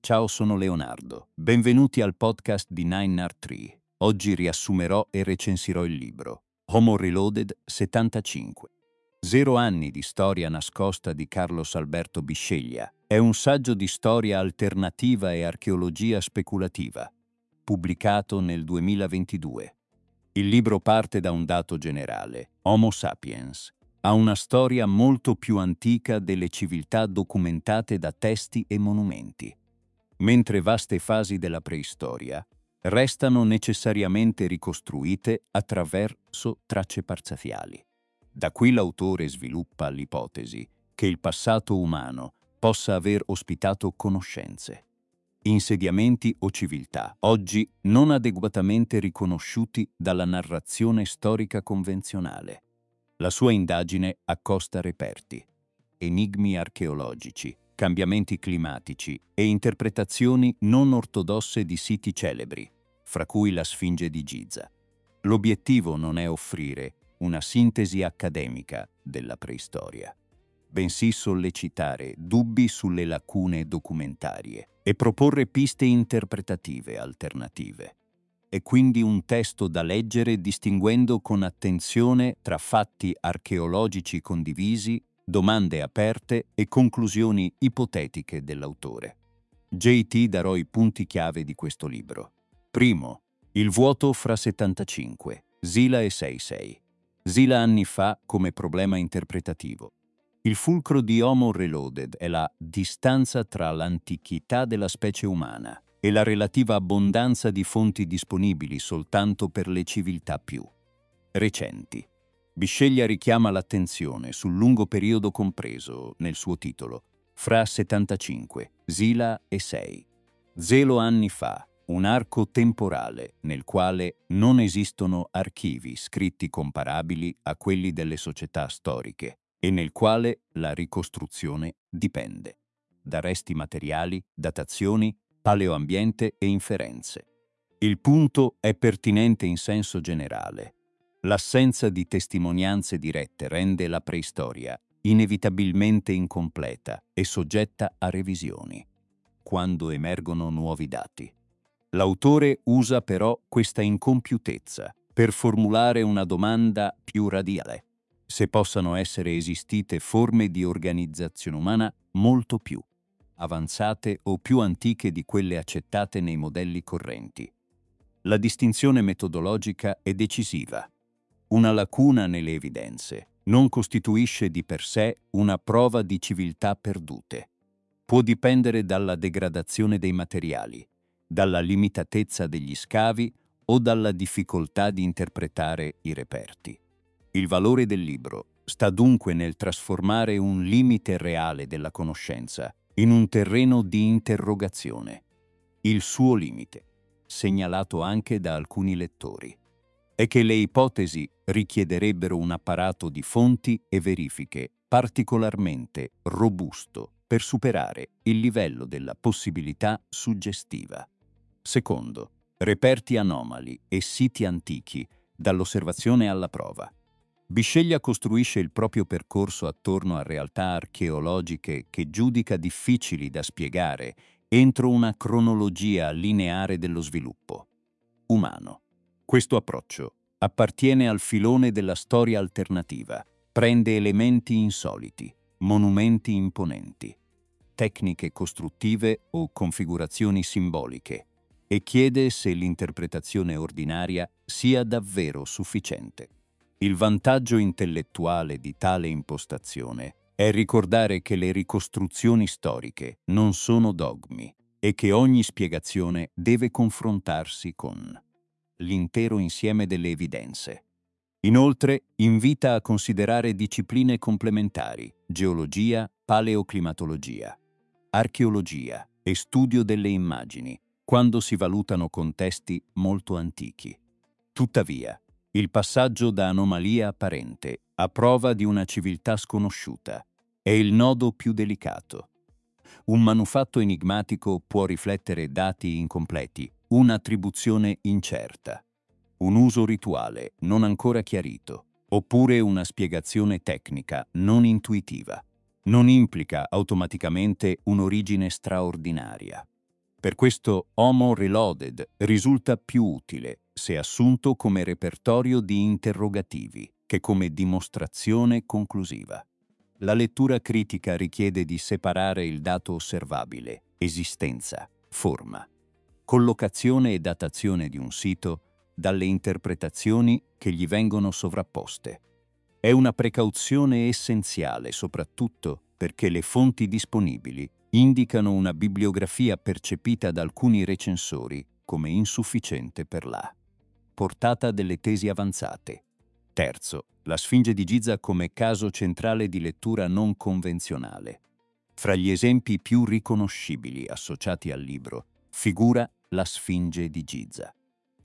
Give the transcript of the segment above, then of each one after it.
Ciao, sono Leonardo. Benvenuti al podcast di Nine Art Tree. Oggi riassumerò e recensirò il libro Homo Reloaded 75. 0 anni di storia nascosta di Carlos Alberto Bisceglia. È un saggio di storia alternativa e archeologia speculativa, pubblicato nel 2022. Il libro parte da un dato generale. Homo sapiens ha una storia molto più antica delle civiltà documentate da testi e monumenti, mentre vaste fasi della preistoria restano necessariamente ricostruite attraverso tracce parziali. Da qui l'autore sviluppa l'ipotesi che il passato umano possa aver ospitato conoscenze, insediamenti o civiltà, oggi non adeguatamente riconosciuti dalla narrazione storica convenzionale. La sua indagine accosta reperti, enigmi archeologici, cambiamenti climatici e interpretazioni non ortodosse di siti celebri, fra cui la Sfinge di Giza. L'obiettivo non è offrire una sintesi accademica della preistoria, bensì sollecitare dubbi sulle lacune documentarie e proporre piste interpretative alternative. È quindi un testo da leggere distinguendo con attenzione tra fatti archeologici condivisi, domande aperte e conclusioni ipotetiche dell'autore. JT darò i punti chiave di questo libro. Primo, il vuoto fra 75, Sila e 66. Sila anni fa come problema interpretativo. Il fulcro di Homo Reloaded è la distanza tra l'antichità della specie umana e la relativa abbondanza di fonti disponibili soltanto per le civiltà più recenti. Bisceglia richiama l'attenzione sul lungo periodo compreso, nel suo titolo, fra 75, Sila e 6. 0 anni fa, un arco temporale nel quale non esistono archivi scritti comparabili a quelli delle società storiche e nel quale la ricostruzione dipende da resti materiali, datazioni, paleoambiente e inferenze. Il punto è pertinente in senso generale. L'assenza di testimonianze dirette rende la preistoria inevitabilmente incompleta e soggetta a revisioni quando emergono nuovi dati. L'autore usa però questa incompiutezza per formulare una domanda più radiale: se possano essere esistite forme di organizzazione umana molto più avanzate o più antiche di quelle accettate nei modelli correnti. La distinzione metodologica è decisiva. Una lacuna nelle evidenze non costituisce di per sé una prova di civiltà perdute. Può dipendere dalla degradazione dei materiali, dalla limitatezza degli scavi o dalla difficoltà di interpretare i reperti. Il valore del libro sta dunque nel trasformare un limite reale della conoscenza in un terreno di interrogazione. Il suo limite, segnalato anche da alcuni lettori, è che le ipotesi richiederebbero un apparato di fonti e verifiche particolarmente robusto per superare il livello della possibilità suggestiva. Secondo, reperti anomali e siti antichi dall'osservazione alla prova. Bisceglia costruisce il proprio percorso attorno a realtà archeologiche che giudica difficili da spiegare entro una cronologia lineare dello sviluppo umano. Questo approccio appartiene al filone della storia alternativa, prende elementi insoliti, monumenti imponenti, tecniche costruttive o configurazioni simboliche e chiede se l'interpretazione ordinaria sia davvero sufficiente. Il vantaggio intellettuale di tale impostazione è ricordare che le ricostruzioni storiche non sono dogmi e che ogni spiegazione deve confrontarsi con l'intero insieme delle evidenze. Inoltre, invita a considerare discipline complementari: geologia, paleoclimatologia, archeologia e studio delle immagini, quando si valutano contesti molto antichi. Tuttavia, il passaggio da anomalia apparente a prova di una civiltà sconosciuta è il nodo più delicato. Un manufatto enigmatico può riflettere dati incompleti, un'attribuzione incerta, un uso rituale non ancora chiarito, oppure una spiegazione tecnica non intuitiva. Non implica automaticamente un'origine straordinaria. Per questo Homo Reloaded risulta più utile se assunto come repertorio di interrogativi che come dimostrazione conclusiva. La lettura critica richiede di separare il dato osservabile, esistenza, forma, collocazione e datazione di un sito dalle interpretazioni che gli vengono sovrapposte. È una precauzione essenziale soprattutto perché le fonti disponibili indicano una bibliografia percepita da alcuni recensori come insufficiente per la portata delle tesi avanzate. Terzo, la Sfinge di Giza come caso centrale di lettura non convenzionale. Fra gli esempi più riconoscibili associati al libro figura la Sfinge di Giza.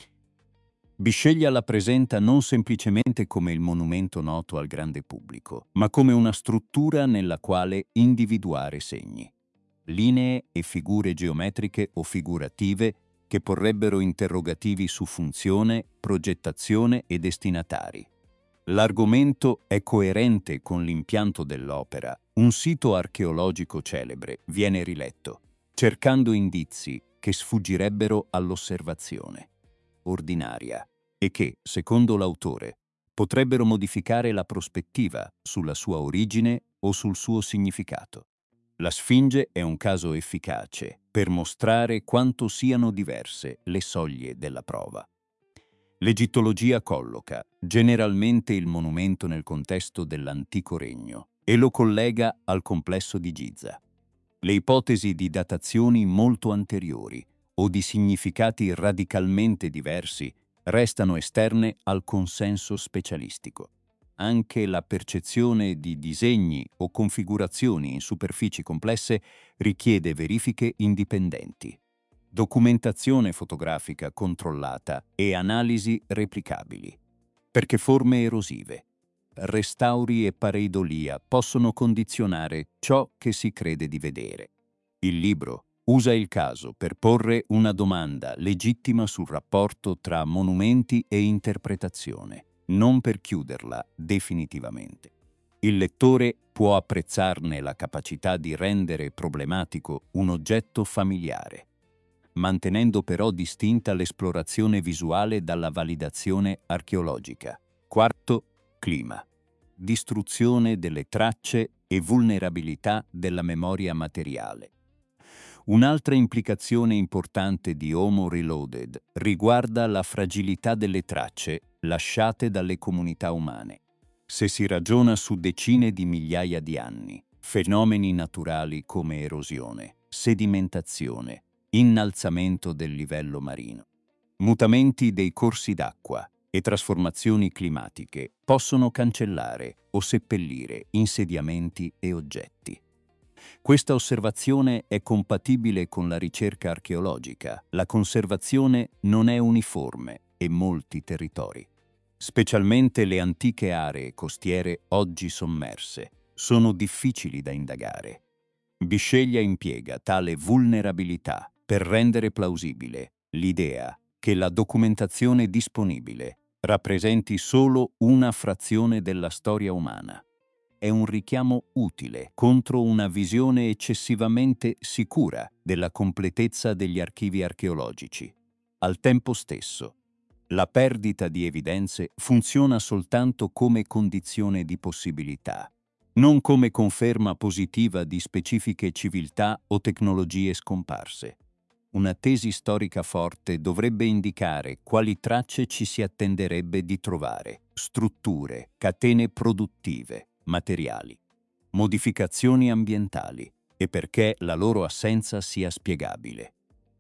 Bisceglia la presenta non semplicemente come il monumento noto al grande pubblico, ma come una struttura nella quale individuare segni, linee e figure geometriche o figurative che porrebbero interrogativi su funzione, progettazione e destinatari. L'argomento è coerente con l'impianto dell'opera. Un sito archeologico celebre viene riletto, cercando indizi che sfuggirebbero all'osservazione ordinaria e che, secondo l'autore, potrebbero modificare la prospettiva sulla sua origine o sul suo significato. La Sfinge è un caso efficace per mostrare quanto siano diverse le soglie della prova. L'egittologia colloca generalmente il monumento nel contesto dell'antico regno e lo collega al complesso di Giza. Le ipotesi di datazioni molto anteriori o di significati radicalmente diversi restano esterne al consenso specialistico. Anche la percezione di disegni o configurazioni in superfici complesse richiede verifiche indipendenti, documentazione fotografica controllata e analisi replicabili. Perché forme erosive, restauri e pareidolia possono condizionare ciò che si crede di vedere. Il libro usa il caso per porre una domanda legittima sul rapporto tra monumenti e interpretazione, non per chiuderla definitivamente. Il lettore può apprezzarne la capacità di rendere problematico un oggetto familiare, mantenendo però distinta l'esplorazione visuale dalla validazione archeologica. Quarto, clima. Distruzione delle tracce e vulnerabilità della memoria materiale. Un'altra implicazione importante di Homo Reloaded riguarda la fragilità delle tracce lasciate dalle comunità umane. Se si ragiona su decine di migliaia di anni, fenomeni naturali come erosione, sedimentazione, innalzamento del livello marino, mutamenti dei corsi d'acqua e trasformazioni climatiche possono cancellare o seppellire insediamenti e oggetti. Questa osservazione è compatibile con la ricerca archeologica. La conservazione non è uniforme in molti territori. Specialmente le antiche aree costiere oggi sommerse sono difficili da indagare. Bisceglia impiega tale vulnerabilità per rendere plausibile l'idea che la documentazione disponibile rappresenti solo una frazione della storia umana. È un richiamo utile contro una visione eccessivamente sicura della completezza degli archivi archeologici. Al tempo stesso, la perdita di evidenze funziona soltanto come condizione di possibilità, non come conferma positiva di specifiche civiltà o tecnologie scomparse. Una tesi storica forte dovrebbe indicare quali tracce ci si attenderebbe di trovare: strutture, catene produttive, materiali, modificazioni ambientali e perché la loro assenza sia spiegabile.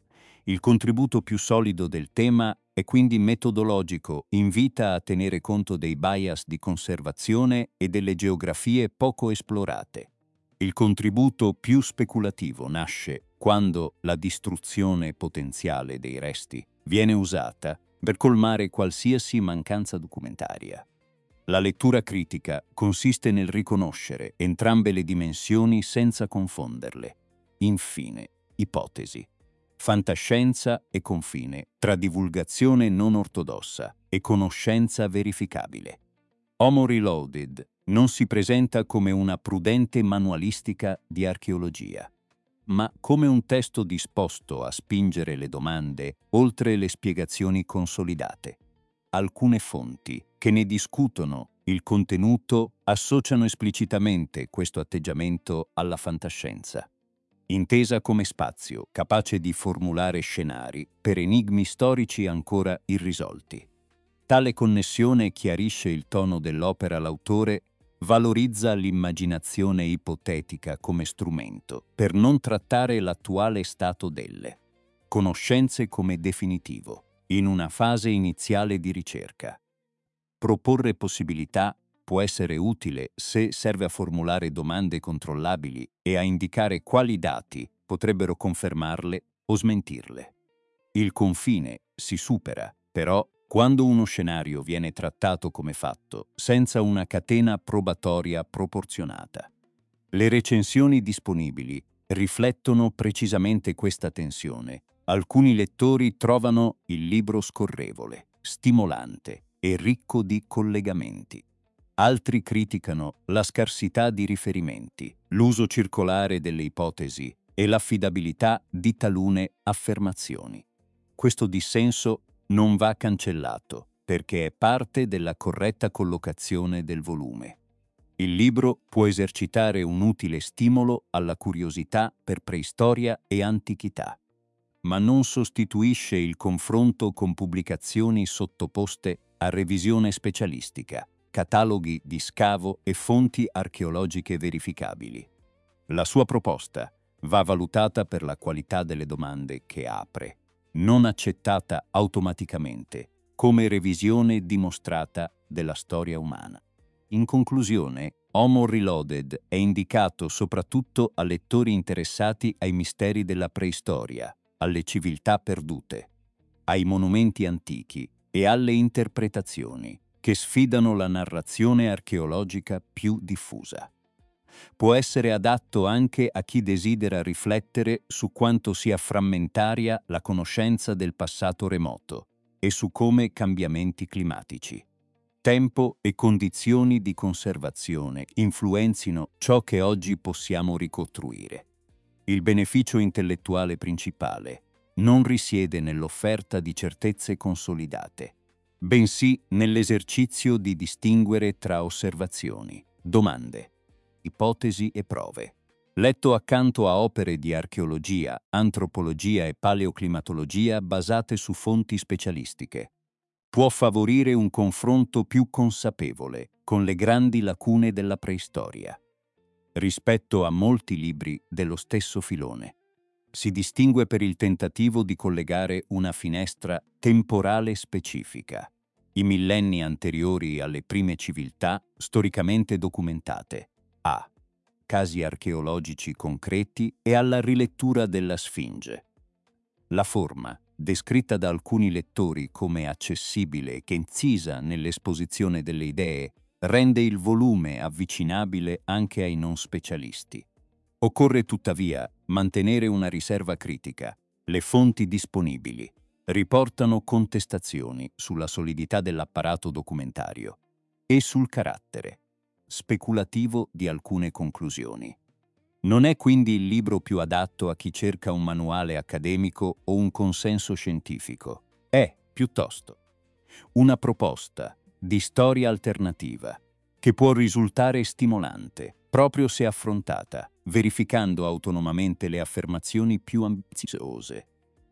Il contributo più solido del tema è quindi metodologico, invita a tenere conto dei bias di conservazione e delle geografie poco esplorate. Il contributo più speculativo nasce quando la distruzione potenziale dei resti viene usata per colmare qualsiasi mancanza documentaria. La lettura critica consiste nel riconoscere entrambe le dimensioni senza confonderle. Infine, ipotesi. Fantascienza e confine tra divulgazione non ortodossa e conoscenza verificabile. Homo Reloaded non si presenta come una prudente manualistica di archeologia. ma come un testo disposto a spingere le domande oltre le spiegazioni consolidate. Alcune fonti, che ne discutono il contenuto, associano esplicitamente questo atteggiamento alla fantascienza, intesa come spazio capace di formulare scenari per enigmi storici ancora irrisolti. Tale connessione chiarisce il tono dell'opera. L'autore valorizza l'immaginazione ipotetica come strumento per non trattare l'attuale stato delle conoscenze come definitivo, in una fase iniziale di ricerca. Proporre possibilità può essere utile se serve a formulare domande controllabili e a indicare quali dati potrebbero confermarle o smentirle. Il confine si supera, però, quando uno scenario viene trattato come fatto, senza una catena probatoria proporzionata. Le recensioni disponibili riflettono precisamente questa tensione. Alcuni lettori trovano il libro scorrevole, stimolante e ricco di collegamenti. Altri criticano la scarsità di riferimenti, l'uso circolare delle ipotesi e l'affidabilità di talune affermazioni. Questo dissenso non va cancellato, perché è parte della corretta collocazione del volume. Il libro può esercitare un utile stimolo alla curiosità per preistoria e antichità, ma non sostituisce il confronto con pubblicazioni sottoposte a revisione specialistica, cataloghi di scavo e fonti archeologiche verificabili. La sua proposta va valutata per la qualità delle domande che apre, non accettata automaticamente come revisione dimostrata della storia umana. In conclusione, Homo Reloaded è indicato soprattutto a lettori interessati ai misteri della preistoria, alle civiltà perdute, ai monumenti antichi e alle interpretazioni che sfidano la narrazione archeologica più diffusa. Può essere adatto anche a chi desidera riflettere su quanto sia frammentaria la conoscenza del passato remoto e su come cambiamenti climatici, tempo e condizioni di conservazione influenzino ciò che oggi possiamo ricostruire. Il beneficio intellettuale principale non risiede nell'offerta di certezze consolidate, bensì nell'esercizio di distinguere tra osservazioni, domande, ipotesi e prove. Letto accanto a opere di archeologia, antropologia e paleoclimatologia basate su fonti specialistiche, può favorire un confronto più consapevole con le grandi lacune della preistoria. Rispetto a molti libri dello stesso filone, si distingue per il tentativo di collegare una finestra temporale specifica, i millenni anteriori alle prime civiltà storicamente documentate, a casi archeologici concreti e alla rilettura della Sfinge. La forma, descritta da alcuni lettori come accessibile e concisa nell'esposizione delle idee, rende il volume avvicinabile anche ai non specialisti. Occorre tuttavia mantenere una riserva critica. Le fonti disponibili riportano contestazioni sulla solidità dell'apparato documentario e sul carattere speculativo di alcune conclusioni. Non è quindi il libro più adatto a chi cerca un manuale accademico o un consenso scientifico. È, piuttosto, una proposta di storia alternativa che può risultare stimolante proprio se affrontata, verificando autonomamente le affermazioni più ambiziose.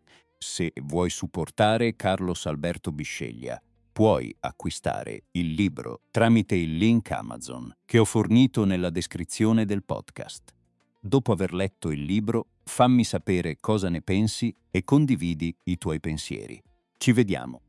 Se vuoi supportare Carlos Alberto Bisceglia, puoi acquistare il libro tramite il link Amazon che ho fornito nella descrizione del podcast. Dopo aver letto il libro, fammi sapere cosa ne pensi e condividi i tuoi pensieri. Ci vediamo